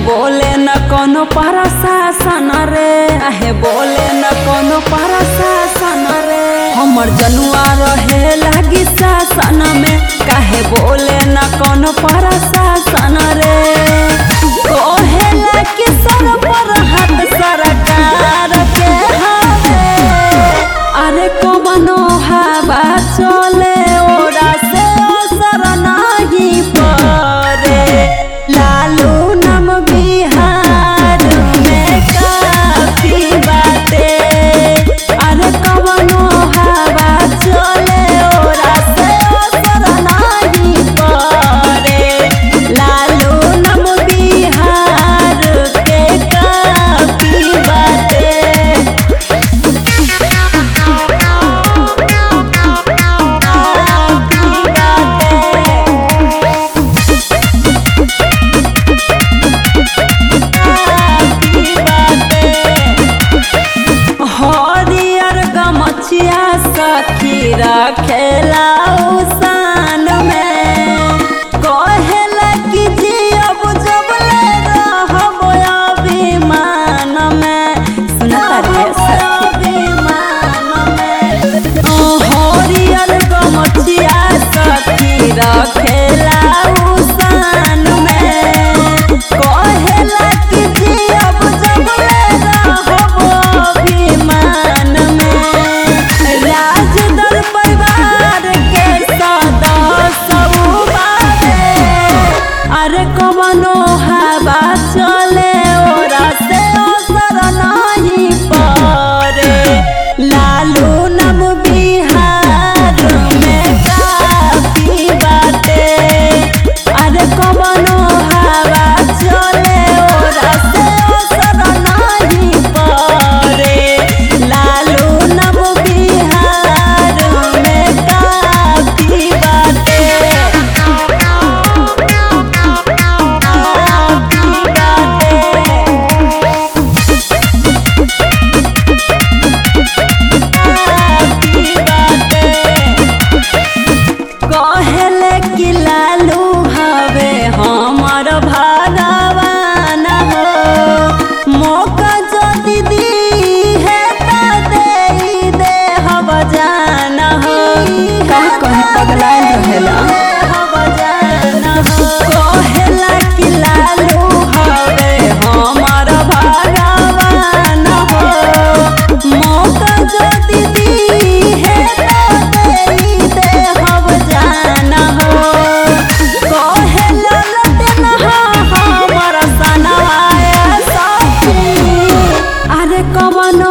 बोले न कोनो प्रशासन रे, काहे बोले न कोनो प्रशासन रे। हमर जनुआ रहे लागी शासन में, काहे बोले न कोनो प्रशासन रे। कोहेला कि सर पर हाथ सरकार के हवे, अरे कवनो हवा चले ओरा से असर नहीं पड़े। लालू नाम बिहार में काफी बाटे, अरे कवनो हवा चले ओरा से असर नहीं पड़े। लालू नाम बिहार के काफी बाटे। हरियर गमछिया सखी रखेला उसान में, कहेला कि जियब जबले रहब अभिमान में। सुनता रे सखी अभिमान में, हरियर गमछिया सखी रखेला उसान में, कहेला कि जियब जबले रहब अभिमान में। राजदल परिवार के सदस्य बारे, अरे कवनो हवा चले ओरा से असर नहीं पड़े। लालू नाम बिहार में काफी बाटे, अरे कवनो हवा चले ओरा से असर नहीं पड़े। लालू नाम बिहार में काफी बाटे, काफी बाटे। कहेले कि लालू हवे हमर भगवान हो, मौका जदि दीहे त देई देहब जान हो। कहीं कहीं पगलाइल रहेला देहब जान हो। कहेला कि लालू हवे हमर भगवान हो, मौका जदि दीहे त देई देहब जान हो। कहेला लटेन हमर सनवाए सखी, अरे कवन